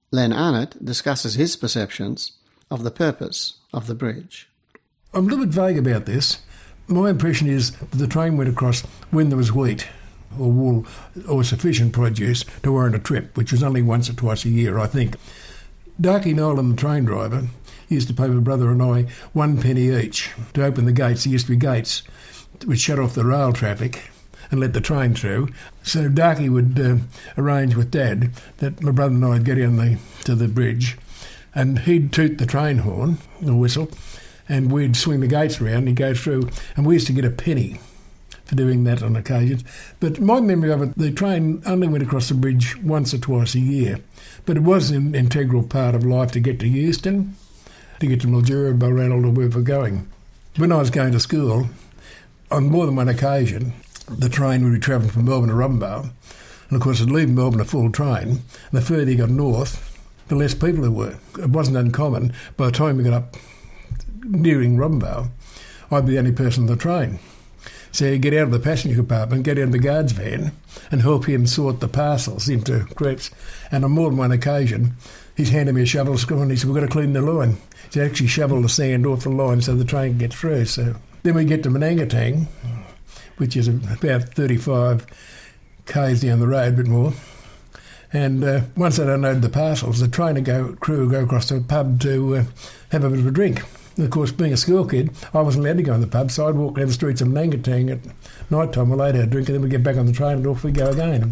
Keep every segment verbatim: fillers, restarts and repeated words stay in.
Len Arnott discusses his perceptions of the purpose of the bridge. I'm a little bit vague about this. My impression is that the train went across when there was wheat or wool or sufficient produce to warrant a trip, which was only once or twice a year, I think. Darky Nolan, the train driver, used to pay my brother and I one penny each to open the gates. There used to be gates which shut off the rail traffic and let the train through. So Darky would uh, arrange with Dad that my brother and I would get in the, to the bridge, and he'd toot the train horn, the whistle, and we'd swing the gates around and he'd go through, and we used to get a penny for doing that on occasions. But my memory of it, the train only went across the bridge once or twice a year, but it was an integral part of life to get to Euston, to get to Mildura, Balranald, or wherever we were going. When I was going to school, on more than one occasion, the train would be travelling from Melbourne to Robinvale, and of course it'd leave Melbourne a full train, and the further you got north, the less people there were. It wasn't uncommon. By the time we got up nearing Robinvale, I'd be the only person on the train. So you get out of the passenger compartment, get in the guard's van and help him sort the parcels into crates. And on more than one occasion, he's handed me a shovel screw and he said, we've got to clean the line. So actually shovel the sand off the line so the train can get through. So then we get to Manangatang, which is about thirty-five k's down the road, a bit more. And uh, once I'd unloaded the parcels, the train would go, crew would go across to a pub to uh, have a bit of a drink. And of course, being a school kid, I wasn't allowed to go in the pub, so I'd walk down the streets of Manangatang at night time, we'll later have a drink, and then we'd get back on the train and off we go again.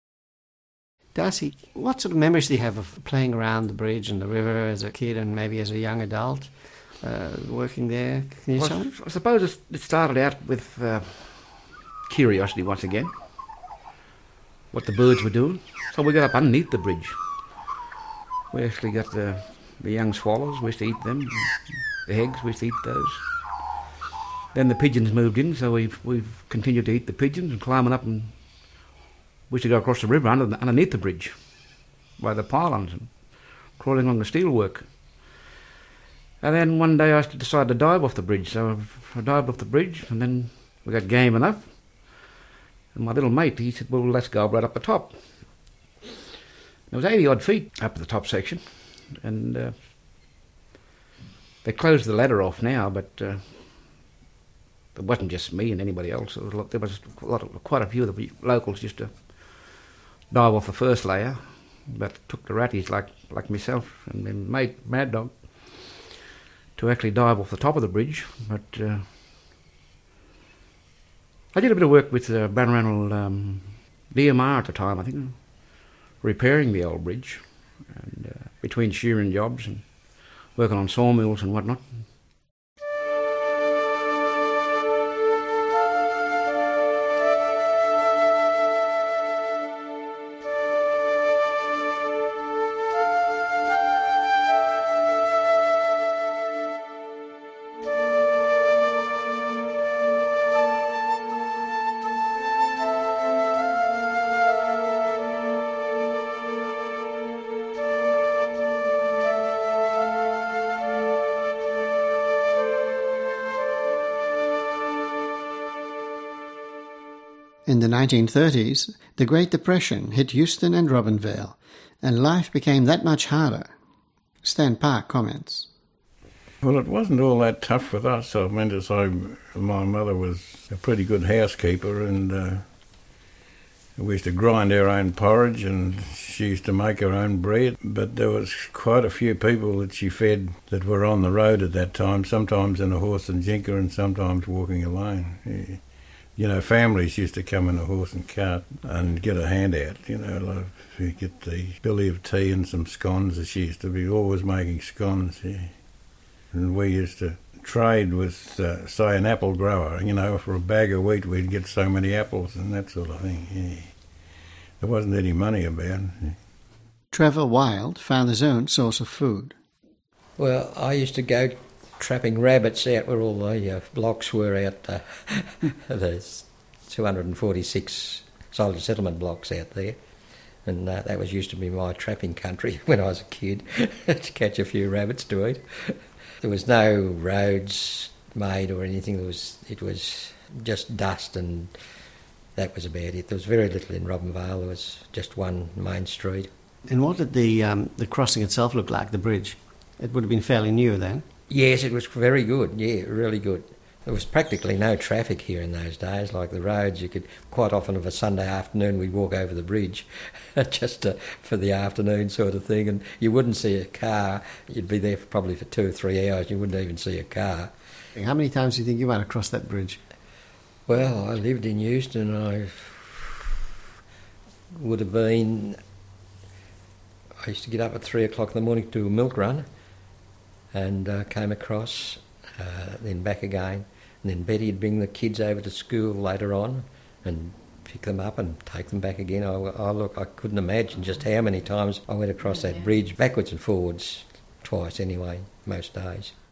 Darcy, what sort of memories do you have of playing around the bridge and the river as a kid and maybe as a young adult, uh, working there? Can you well, tell me? I suppose it started out with uh, curiosity once again, what the birds were doing. So we got up underneath the bridge. We actually got the, the young swallows, we used to eat them, the eggs, we used to eat those. Then the pigeons moved in, so we've, we've continued to eat the pigeons and climbing up, and we used to go across the river under the, underneath the bridge by the pylons and crawling along the steelwork. And then one day I decided to dive off the bridge, so I dived off the bridge, and then we got game enough. And my little mate, he said, well, let's go right up the top. It was eighty odd feet up the top section, and uh, they closed the ladder off now, but uh, it wasn't just me and anybody else. There was, a lot, there was a lot of, quite a few of the locals used to dive off the first layer, but it took the ratties like, like myself and my mate, Mad Dog, to actually dive off the top of the bridge. But uh, I did a bit of work with uh, Balranald um, D M R at the time, I think, repairing the old bridge, and uh, between shearing jobs and working on sawmills and whatnot. In the nineteen thirties, the Great Depression hit Euston and Robinvale, and life became that much harder. Stan Park comments. Well, it wasn't all that tough with us. I meant to say, my mother was a pretty good housekeeper, and uh, we used to grind our own porridge, and she used to make her own bread. But there was quite a few people that she fed that were on the road at that time, sometimes in a horse and jinker and sometimes walking alone. Yeah. You know, families used to come in a horse and cart and get a handout, you know, like you get the billy of tea and some scones, as she used to be always making scones, yeah. And we used to trade with, uh, say, an apple grower, you know, for a bag of wheat we'd get so many apples and that sort of thing, yeah. There wasn't any money about. Yeah. Trevor Wild found his own source of food. Well, I used to go trapping rabbits out where all the uh, blocks were out, uh, there's two hundred forty-six soldier settlement blocks out there, and uh, that was used to be my trapping country when I was a kid, to catch a few rabbits to eat. There was no roads made or anything, there was, it was just dust, and that was about it. There was very little in Robinvale, there was just one main street. And what did the um, the crossing itself look like, the bridge? It would have been fairly new then. Yes, it was very good, yeah, really good. There was practically no traffic here in those days, like the roads. You could, quite often of a Sunday afternoon, we'd walk over the bridge just to, for the afternoon sort of thing, and you wouldn't see a car. You'd be there for probably for two or three hours, you wouldn't even see a car. How many times do you think you might have crossed that bridge? Well, I lived in Euston. I would have been... I used to get up at three o'clock in the morning to do a milk run, and uh, came across, uh, then back again. And then Betty'd bring the kids over to school later on and pick them up and take them back again. I, I look, I couldn't imagine just how many times I went across that bridge, backwards and forwards, twice anyway, most days.